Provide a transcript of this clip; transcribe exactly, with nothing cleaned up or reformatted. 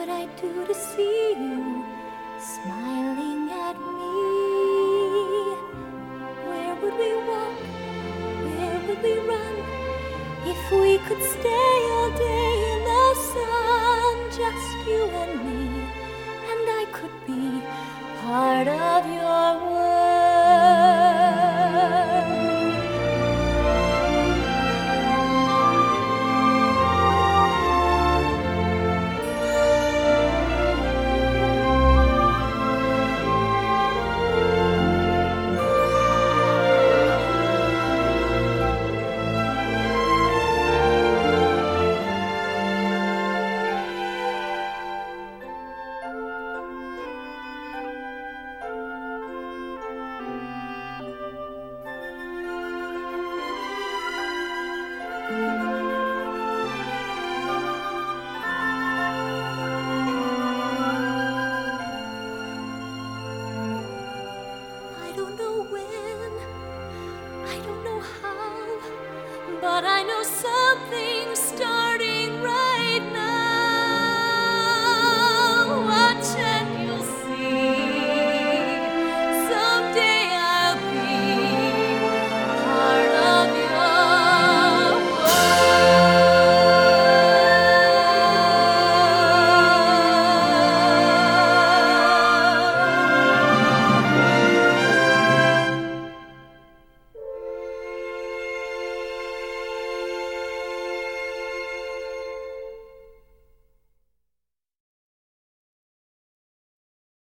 would I do to see you smiling at me? Where would we walk? Where would we run? If we could stay all day in the sun, just you and me, and I could be part of your world.